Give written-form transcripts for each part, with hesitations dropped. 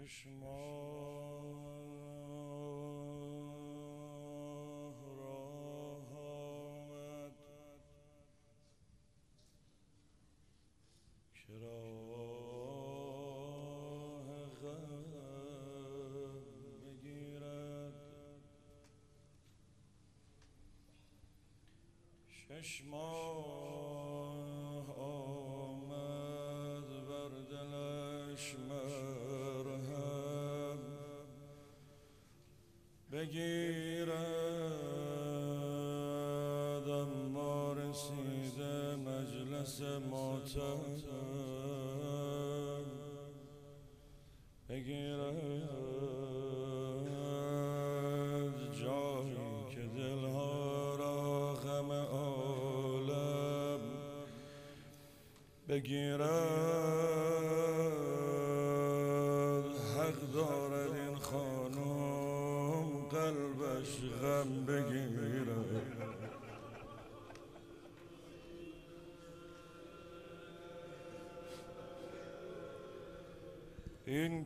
ماه راه آمد که راه غم بگیرد. 6 ماه آمد بر دلش مرهم بگیرد، اما رسیده مجلس ماتم بگیرد، جایی که دلها را غم عالم بگیرد. حق دارد این خانم قلبش غم بگیرد. این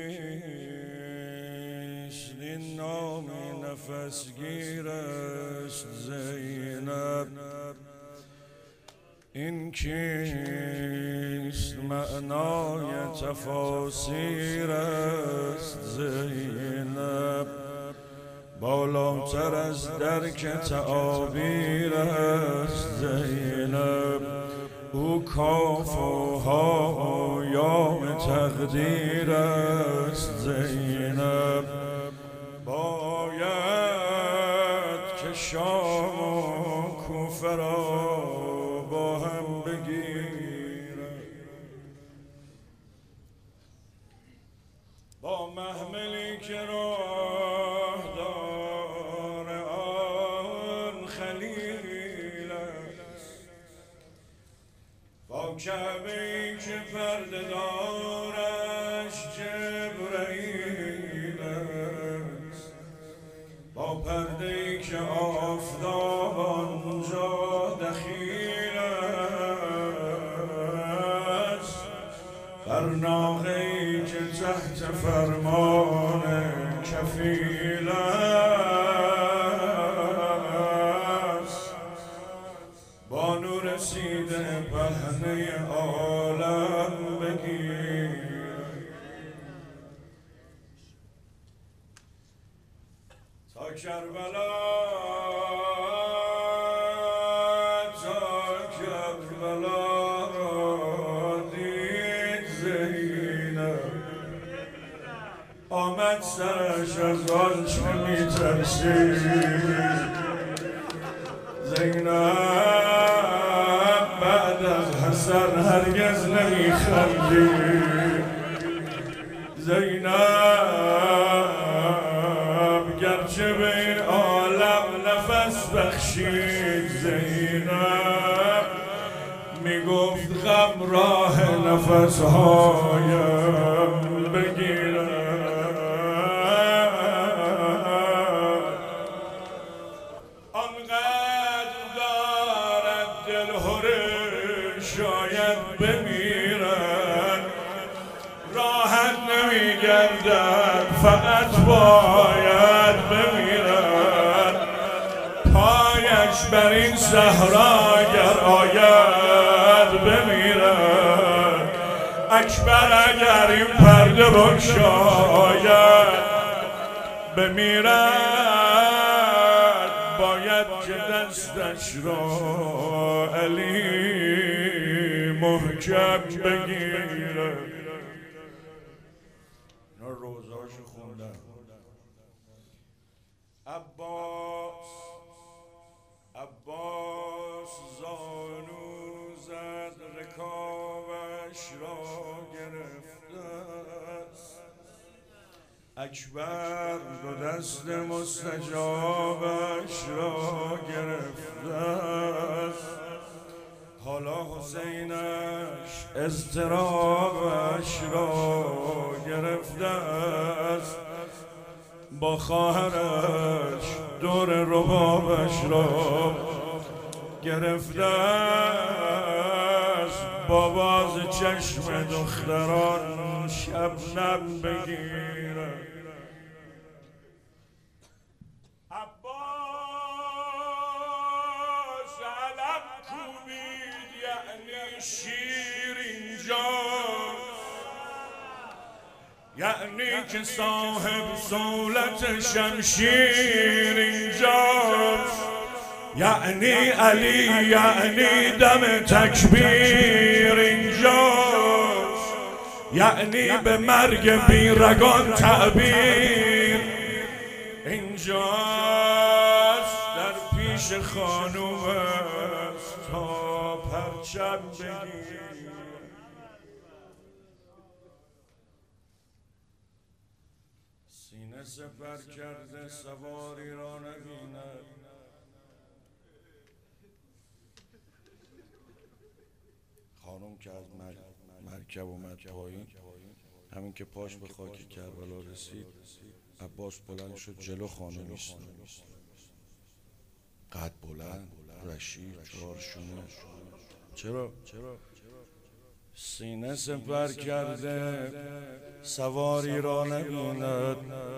کیست؟ این نامی نفسگیرست زینب. این کیست؟ معنای تفاسیرست زینب. بالاتر از درک تعابیرست زینب. او کاف و ها و یام تقدیر است زینب. باید که شام و کوفه را با هم بگیرد، با محملی که راه دار آن خلیل است، با کعبه‌ای که پرده دارش جبرئیل است، با پرده‌ای که آفتاب آنجا دخیل است، بر ناقه‌ای که تحت فرمان کفیل است، بانو رسیده پهنه عالم بگیر. تا کربلا، تا کربلا را دید زینب، آمد سرش از آنچه می‌ترسید. زینب بعد از حسن هرگز نمی‌خندید. زینب گرچه به این عالم نفس بخشید، زینب میگفت غم راه نفسهایم بگیرد. آنقدر دارد دلهره شاید بمیرد، راحت نمیگردد فقط باید بمیرد. پایش بر این صحرا اگر آید بمیرد. اکبر اگر این پرده بگشاید بمیرد. باید که دستش را علی محکم بگیرد. اینا روزاشو خوندن. عباس زانو زد، رکابش را گرفته است. اکبر دو دست مستجابش را گرفته است. حالا حسینش اضطرابش را گرفته است. با خواهرش دور ربابش را گرفته است. با باز چشم دختران شبنم بگیره. عباس علم کوبید یعنی شیر اینجاست، یعنی که صاحب صولت شمشیر اینجاست، یعنی علی، یعنی دم تکبیر اینجاست، یعنی به مرگ بیرگان تعبیر اینجاست. در پیش خانوم است تا پرچم بگیر. سینه سپر کرده سواری را نبیند، خانم که از مرکب اومد پایین، همین که پاش به خاک کربلا رسید عباس بلند شد جلو خانم ایستاد. قد بلند، رشید، چهارشونه. چرا؟ سینه سپر کرده سواری را نبیند،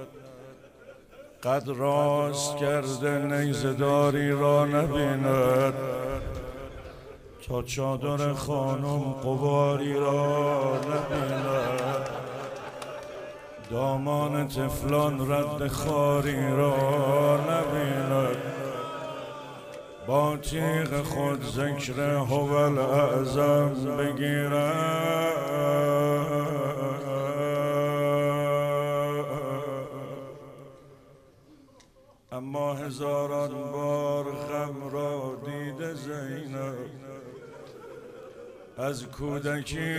قد راست کرده نیزه‌داری را نبیند، تا چادر خانم قواری را نبیند، دامان طفلان رد خاری را نبیند، با تیغ خود ذکر هوال اعظم بگیرد. اما هزاران بار غم را دیده زینب، از کودکی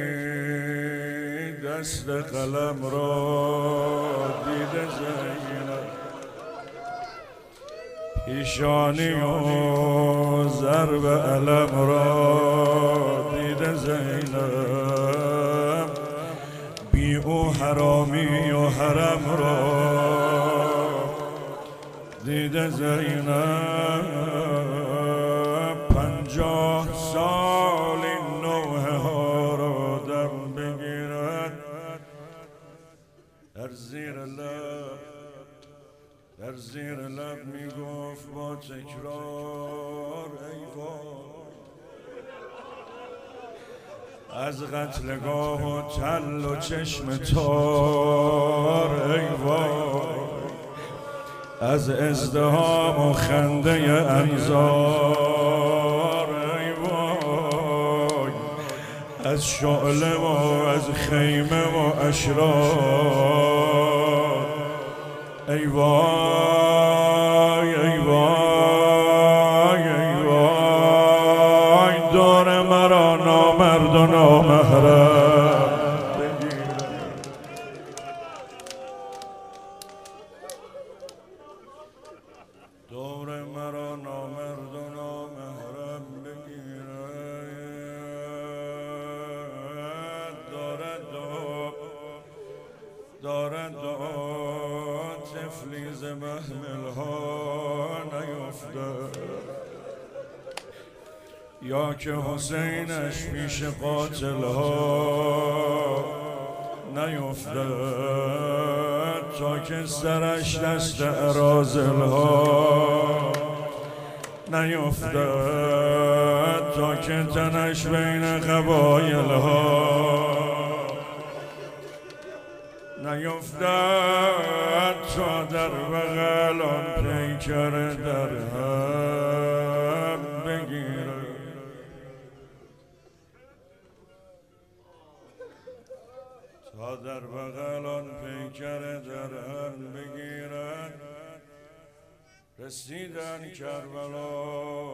دست قلم را دیده زینب، پیشانی و ضرب علم را دیده زینب، بی او حرامی و حرم را دیده زینب. 50 سال این نوحه ها را دم بگیرد. در زیر لب میگفت با تکرار ای وای، از قتلگاه و تل و چشم تار ای وای، از ازدحام و خنده انظار ای وای، از شعله و از خیمه و اشرار ای وای، ای وای، ای وای، دور مرا نامرد و نامحرم بگیرد. دور مرا نامرد و نامحرم بگیرد. دارد طفلی ز محمل ها نیفتد، یا که حسینش پیش قاتل ها نیفتد، تا که سرش دست اراذل ها نیفتد، تا که تنش بین قبایل ها نیفتد، تا در بغل آن پیکر در هم بگیرد. تا در بغل آن پیکر در هم بگیرد. رسیدن کربلا،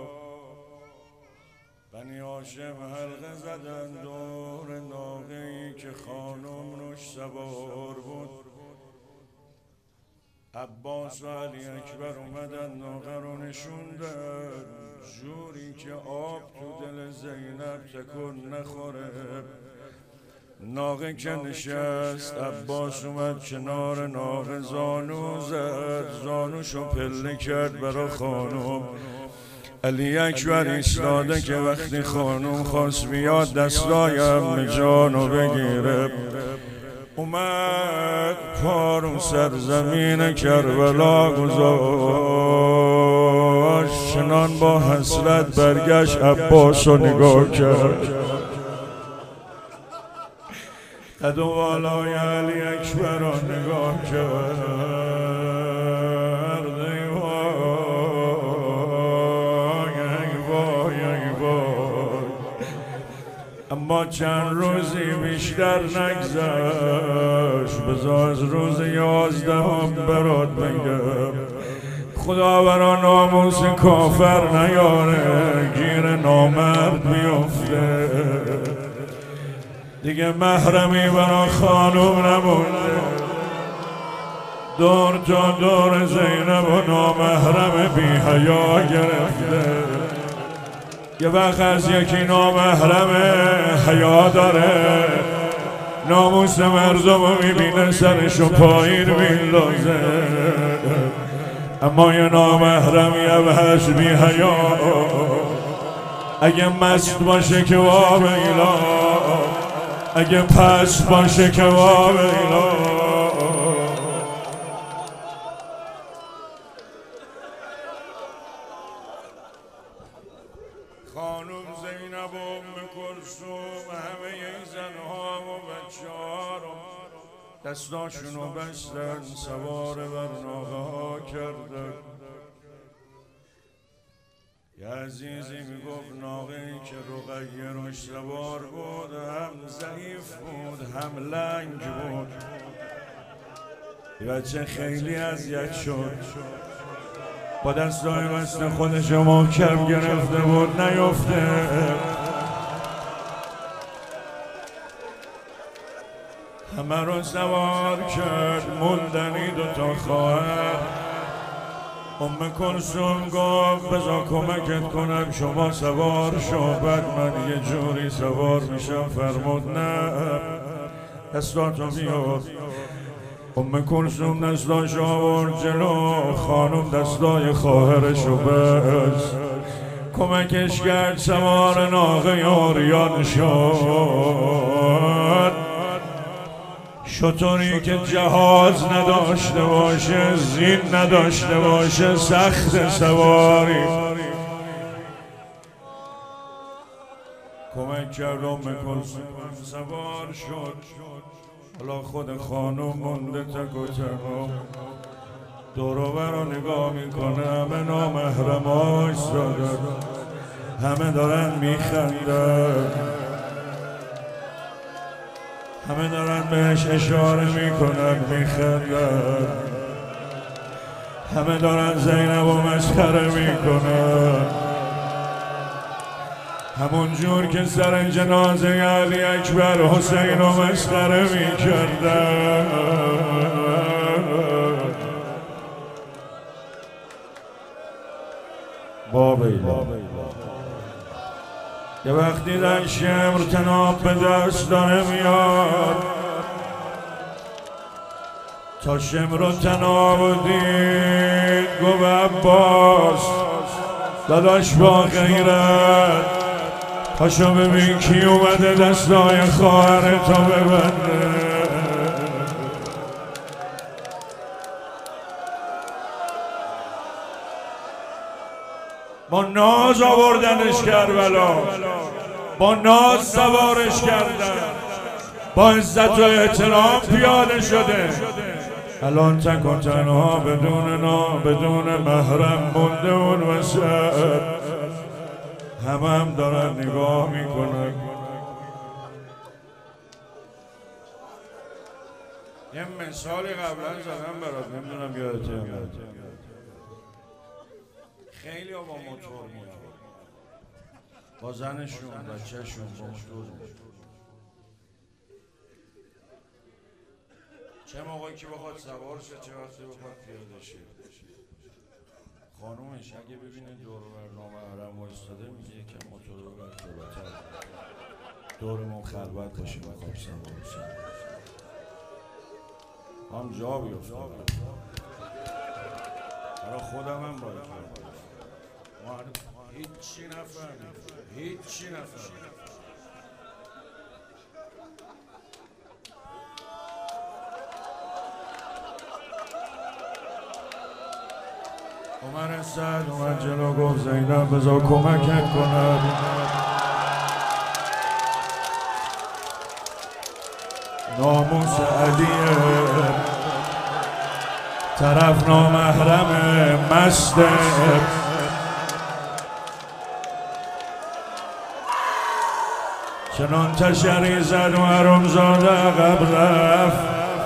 بنی هاشم حلقه زدن دور ناقه‌ای که خانم روش سوار بود. عباس و علی اکبر اومدن ناقه رو نشوندن، جوری که آب تو دل زینب تکون نخوره. ناقه که نشست، عباس اومد کنار ناقه زانو زد، زانوشو پله کرد برا خانم. علی اکبر ایستاده که وقتی خانوم خواست بیاد دستای عمه جانو بگیره، اومد پارو سرزمین کربلا گذاشت، چنان با حسرت برگشت عباسو نگاه کرد، قد و بالای علی اکبر رو نگاه کرد. اما چند روزی بیشتر نگذشت، بذار از روز 11 برات بگم، خدا برا ناموس کافر نیاره گیر نامرد بیفته، دیگه محرمی برا خانوم نمونده، دور تا دور زینب و نامحرم بی حیا گرفته. یه وقت از یکی نامحرم حیا داره، ناموس مردم رو میبینه سرشو پایین میندازه، اما یه نامحرم یه وحش بی حیا اگه مست باشه که وابیلا، اگه پست باشه که وابیلا. خانوم زینب و ام کلثوم همه این زنها و بچه ها رو دستاشونو بستن، سوار بر ناقه ها کردن. یه عزیزی میگفت ناقه ای که رقیه روش سوار بود هم ضعیف بود هم لنگ بود، بچه خیلی اذیت شد، با دستای بسته خودشو محکم گرفته بود نیفته. همه رو سوار کرد، موندنی 2 تا خواهر. ام کلثوم گفت بذار کمکت کنم، شما سوار شو بعد من یه جوری سوار میشم. فرمود نه، دستاتو بیار. ام کلثوم دستاش آورد جلو، خانم دستای خواهرشو بست، کمکش کرد سوار ناقه اوریان شد. شطوری که جهاز نداشته باشه، زین نداشته باشه، سخت سواری. کمک کرد ام کلثوم سوار شد. حالا خود خانم مونده تک و تنها، دور و بر رو نگاه میکنه، همه نامحرما ایستادن، همه دارن میخندن، همه دارن بهش اشاره میکنن میخندن، همه دارن زینب و مسخره میکنن، همون جور که سر جنازه علی اکبر حسین و مسخره میکردن. بابیلا یه وقتی در شمر تناب به دست داره میاد، تا شمر و تناب دید گفت عباس داداش با غیرت، پاشو ببین کی اومده دستای خواهرتو ببنده. با ناز آوردنش کربلا، با ناز سوارش کردن، با عزت و احترام پیاده شده. الان تک و تنها بدون محرم مونده اون وسط، هم دارن نگاه میکنن. یه مثالی قبلا زدم برات، نمیدونم یادته. خیلی ها با موتور میاد، با زنشون بچهشون با موتور میاد. چه موقعی که بخواد سوار شه، چه وقتی بخواد پیاده شه. خانومش اگه ببینه دور و بر نامحرم وایستاده میگه که موتور رو بر جلوتر، دورمون خلوت باشه بخواب سوار شه، هم جا بیفته. برای خودم هم باید هیچی نفهمید، هیچی نفهمید. عمر سعد اومد جلو گفت زینب بذار کمکت کنم. ناموس علیه طرف نامحرم مسته، چنان تشری زد و حرامزاده عقب رفت.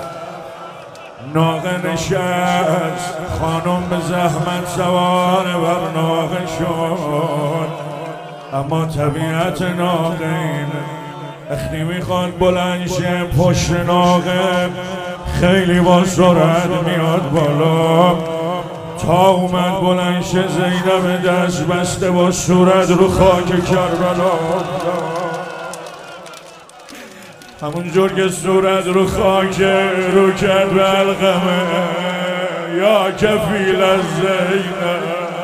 ناقه نشست، خانم به زحمت سوار بر ناقه شد، اما طبیعت ناقه اینه، وقتی میخواد بلند شه پشت ناقه خیلی با سرعت میاد بالا. تا اومد بلند شه زینب دست بسته با صورت رو خاک کربلا. همونجور که صورت رو خاک رو کرد به علقمه، یا کفیل از زینب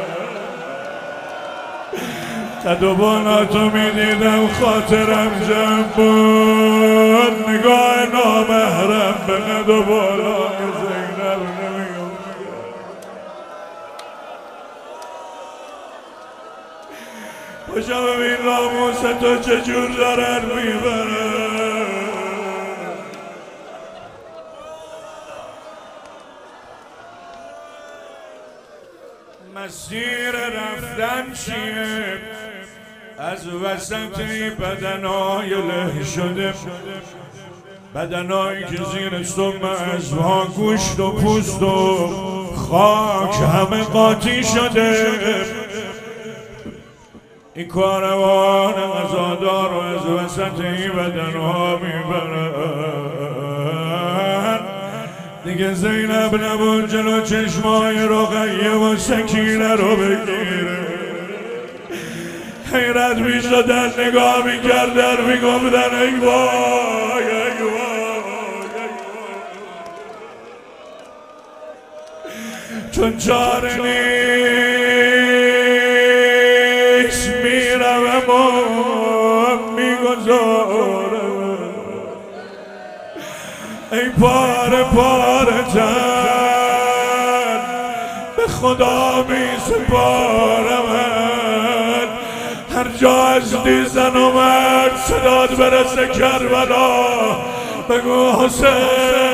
قد و باناتو میدیدم خاطرم جمع بود. نگاه نامحرم به قد و بالای زینب نمیگم. پاشا ببین ناموس تو چجور دارن میبرن. مسیر رفتن چیه؟ از وسطی بدنهای له شده، بدنهایی که زیر سم ازها گوشت و پوست و خاک همه قاطی شده. این کاروان غذادار رو از وسطی بدنها میبرن. دیگه زینب نبود جلو چشمای رقیه و سکینه رو بگیره. حیرت میشدن نگاه میکردن میگفتن ای وای ای وای، چون چاره نیست میرم و میگذارم. ای پاره پاره تن به خدا میسپارمت. هر جا از دیزن اومد صدات برسه کربلا، بگو حسین